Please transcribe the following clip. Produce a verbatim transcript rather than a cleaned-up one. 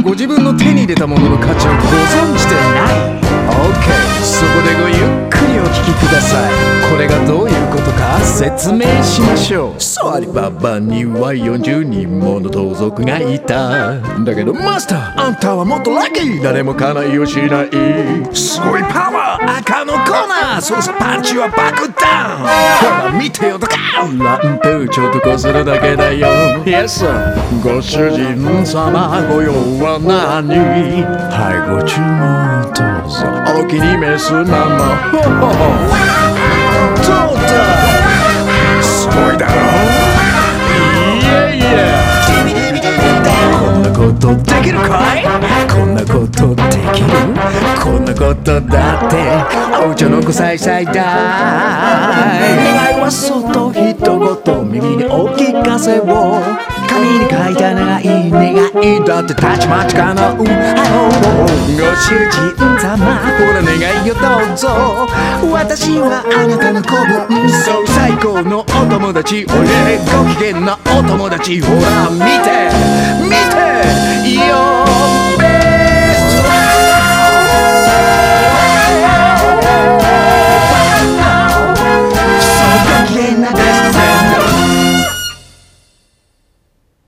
ご自分の手に入れたものの価値をご存知でない。 OK、 そこでごゆっくりお聞きください。これがどういうことか説明しましょう。そう、アリババにはよんじゅうにんもの盗賊がいた。だけどマスター、あんたはもっとラッキー。誰もかないをしない。すごいパワー、赤のコーナー、そうさパンチは爆弾。ほら見てよとか、ランプちょっとこするだけだよ。 Yes sir。 ご主人様ご用は何？はい、ご注文どうぞ。お気に召すまま。ほほほ、どうだ、すごいだろ。いやいや、こんなことできるかい？こんなことできる？こんなことだってお茶の子さいさいだい。願いはそっと一言耳にお聞かせを。紙に書いた長い願いだってたちまちかなう。ご主人様、ほら願いをどうぞ。私はあなたの子分、そう最高のお友達。俺ご機嫌なお友達。ほら見て見